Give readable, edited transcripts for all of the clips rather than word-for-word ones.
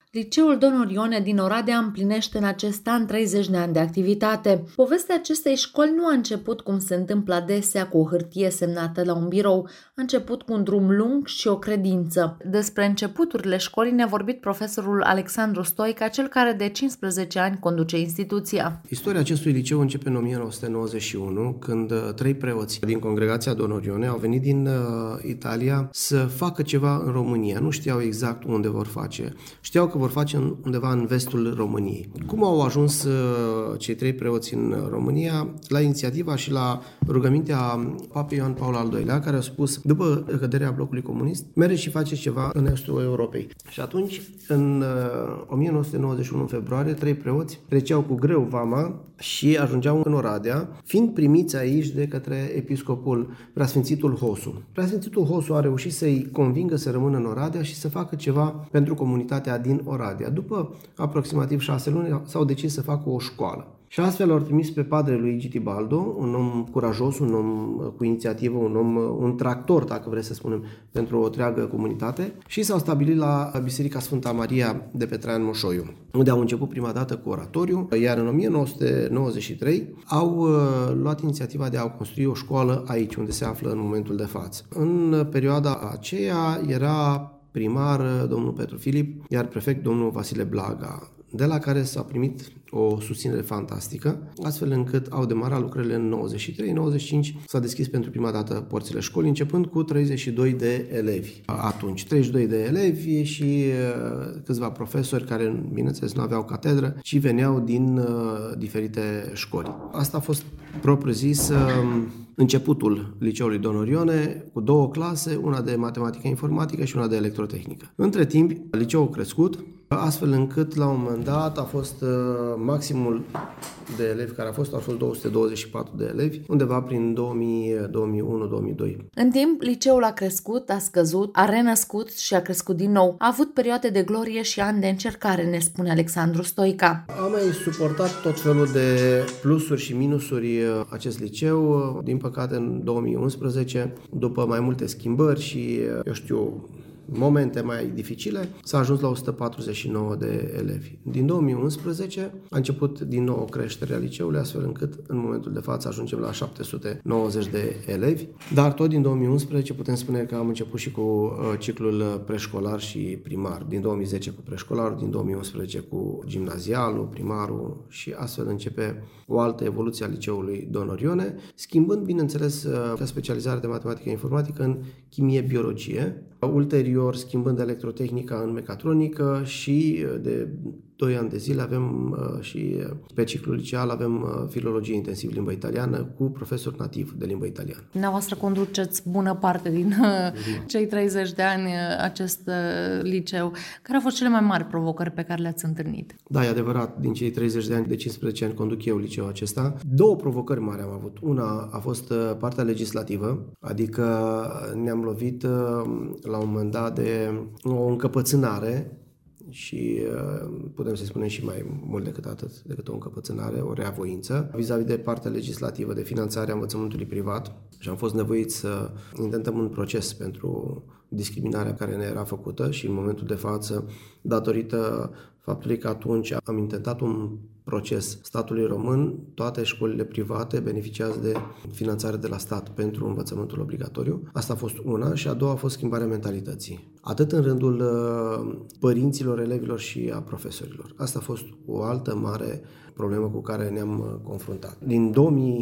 Liceul Don Ione din Oradea împlinește în acest an 30 de ani de activitate. Povestea acestei școli nu a început cum se întâmplă adesea cu o hârtie semnată la un birou, a început cu un drum lung și o credință. Despre începuturile școlii ne-a vorbit profesorul Alexandru Stoica, cel care de 15 ani conduce instituția. Istoria acestui liceu începe în 1991, când 3 preoți din congregația Don Ione au venit din Italia să facă ceva în România. Nu știau exact unde vor face. Știau că vor face undeva în vestul României. Cum au ajuns cei 3 preoți în România? La inițiativa și la rugămintea Papei Ioan Paul al II-lea, care a spus, după căderea blocului comunist, mergeți și faceți ceva în estul Europei. Și atunci, în 1991, în februarie, 3 preoți treceau cu greu vama și ajungeau în Oradea, fiind primiți aici de către episcopul Preasfințitul Hosu. Preasfințitul Hosu a reușit să-i convingă să rămână în Oradea și să facă ceva pentru comunitatea din Oradea. După aproximativ 6 luni s-au decis să facă o școală. Și astfel au trimis pe padrele lui Giti Baldo, un om curajos, un om cu inițiativă, un tractor, dacă vreți să spunem, pentru o întreagă comunitate, și s-au stabilit la Biserica Sfânta Maria de pe Traian Moșoiu, unde au început prima dată cu oratoriu, iar în 1993 au luat inițiativa de a construi o școală aici, unde se află în momentul de față. În perioada aceea era primar domnul Petru Filip, iar prefect domnul Vasile Blaga, de la care s-a primit o susținere fantastică, astfel încât au demarat lucrările în 93-95, s-a deschis pentru prima dată porțile școlii, începând cu 32 de elevi. Atunci, 32 de elevi și câțiva profesori care, bineînțeles, nu aveau catedră, ci veneau din diferite școli. Asta a fost propriu-zis începutul liceului Don Ione, cu 2 clase, una de matematică informatică și una de electrotehnică. Între timp, liceul a crescut, astfel încât la un moment dat a fost maximul de elevi care a fost 224 de elevi, undeva prin 2001-2002. În timp, liceul a crescut, a scăzut, a renăscut și a crescut din nou. A avut perioade de glorie și ani de încercare, ne spune Alexandru Stoica. A mai suportat tot felul de plusuri și minusuri acest liceu. Din păcate, în 2011, după mai multe schimbări și, momente mai dificile, s-a ajuns la 149 de elevi. Din 2011 a început din nou o creștere a liceului, astfel încât în momentul de față ajungem la 790 de elevi, dar tot din 2011 putem spune că am început și cu ciclul preșcolar și primar. Din 2010 cu preșcolarul, din 2011 cu gimnazialul, primarul și astfel începe o altă evoluție a liceului Don Ione, schimbând, bineînțeles, specializarea de matematică informatică în chimie-biologie, ulterior schimbând electrotehnica în mecatronică și de 2 ani de zile avem și pe ciclul liceal avem filologie intensiv limba italiană cu profesor nativ de limba italiană. Dumneavoastră conduceți bună parte din cei 30 de ani acest liceu. Care au fost cele mai mari provocări pe care le-ați întâlnit? Da, e adevărat, din cei 30 de ani, de 15 ani conduc eu liceul acesta. 2 provocări mari am avut. Una a fost partea legislativă, adică ne-am lovit la un moment dat de o încăpățânare și putem să spunem și mai mult decât atât, decât o încăpățânare, o reavoință vis-a-vis de partea legislativă, de finanțarea învățământului privat, și am fost nevoiți să intentăm un proces pentru discriminarea care ne era făcută și în momentul de față, datorită faptului că atunci am intentat un proces statului român, toate școlile private beneficiază de finanțare de la stat pentru învățământul obligatoriu. Asta a fost una, și a doua a fost schimbarea mentalității. Atât în rândul părinților, elevilor și a profesorilor. Asta a fost o altă mare problemă cu care ne-am confruntat. Din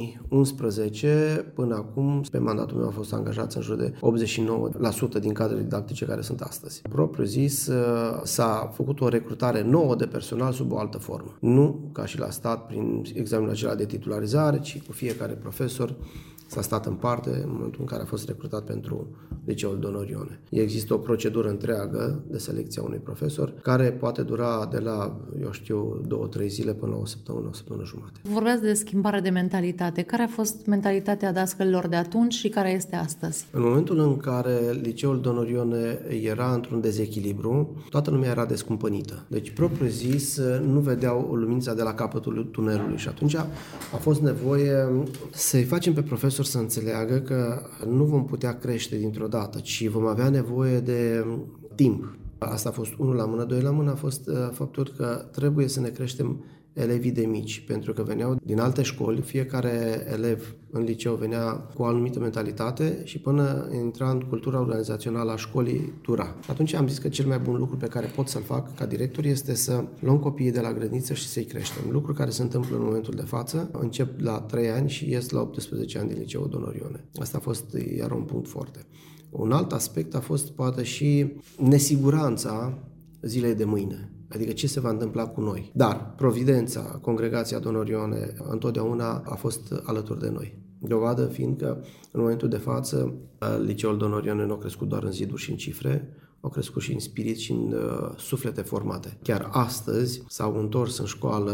2011 până acum, pe mandatul meu au fost angajați în jur de 89% din cadrele didactice care sunt astăzi. Propriu zis, s-a făcut o recrutare nouă de personal sub o altă formă. Nu ca și la stat prin examenul acela de titularizare, ci cu fiecare profesor s-a stat în parte în momentul în care a fost recrutat pentru liceul Don Ione. Există o procedură întreagă de selecție a unui profesor care poate dura de la, 2-3 zile până la o săptămână jumate. Vorbeați de schimbare de mentalitate. Care a fost mentalitatea dascălilor de atunci și care este astăzi? În momentul în care liceul Don Ione era într-un dezechilibru, toată lumea era descumpănită. Deci, propriu zis, nu vedeau lumința de la capătul tunelului și atunci a fost nevoie să-i facem pe profesor să înțeleagă că nu vom putea crește dintr-o dată, ci vom avea nevoie de timp. Asta a fost unul la mână. Doi la mână a fost faptul că trebuie să ne creștem elevii de mici, pentru că veneau din alte școli, fiecare elev în liceu venea cu o anumită mentalitate și până intra în cultura organizațională a școlii dura. Atunci am zis că cel mai bun lucru pe care pot să-l fac ca director este să luăm copiii de la grădiniță și să-i creștem. Lucru care se întâmplă în momentul de față. Încep la 3 ani și ies la 18 ani din liceul Don Orione. Asta a fost iar un punct foarte. Un alt aspect a fost poate și nesiguranța zilei de mâine. Adică ce se va întâmpla cu noi. Dar Providența, Congregația Don Orione, întotdeauna a fost alături de noi. Dovadă fiind că în momentul de față liceul Don Orione nu a crescut doar în ziduri și în cifre, au crescut și în spirit și în suflete formate. Chiar astăzi s-au întors în școală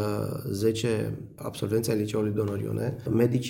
10 absolvenți ai liceului Don Orione, medici,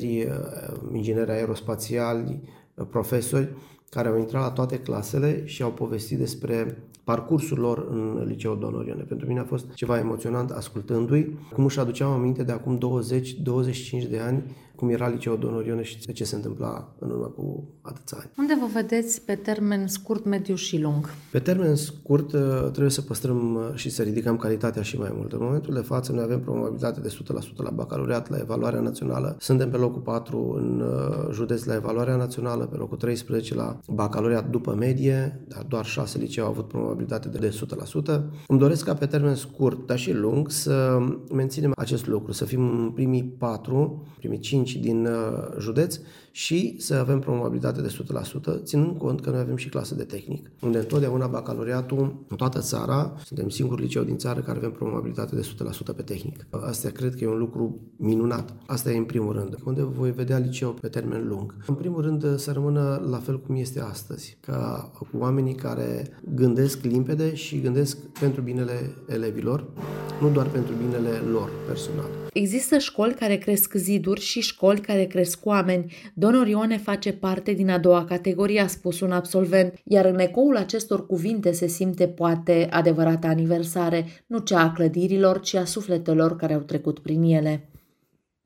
ingineri aerospațiali, profesori, care au intrat la toate clasele și au povestit despre parcursul lor în liceul Don Orione. Pentru mine a fost ceva emoționant ascultându-i, cum își aduceam aminte de acum 20-25 de ani, cum era liceul Don Orione și ce se întâmpla în urmă cu atâția ani. Unde vă vedeți pe termen scurt, mediu și lung? Pe termen scurt trebuie să păstrăm și să ridicăm calitatea și mai mult. În momentul de față noi avem probabilitate de 100% la bacalaureat, la evaluarea națională. Suntem pe locul 4 în județ la evaluarea națională, pe locul 13 la bacalaureat după medie, dar doar 6 licee au avut probabilitate de 100%. Îmi doresc ca pe termen scurt, dar și lung, să menținem acest lucru, să fim în primii 4, primii 5 din județ și să avem probabilitate de 100%, ținând cont că noi avem și clasă de tehnic, unde întotdeauna bacalaureatul în toată țara, suntem singurul liceu din țară care avem probabilitate de 100% pe tehnic. Asta cred că e un lucru minunat. Asta e în primul rând. Unde voi vedea liceu pe termen lung? În primul rând să rămână la fel cum este astăzi, ca cu oamenii care gândesc limpede și gândesc pentru binele elevilor, nu doar pentru binele lor personal. Există școli care cresc ziduri și școli care cresc oameni. Don Orione face parte din a doua categorie, a spus un absolvent, iar în ecoul acestor cuvinte se simte poate adevărata aniversare, nu cea a clădirilor, ci a sufletelor care au trecut prin ele.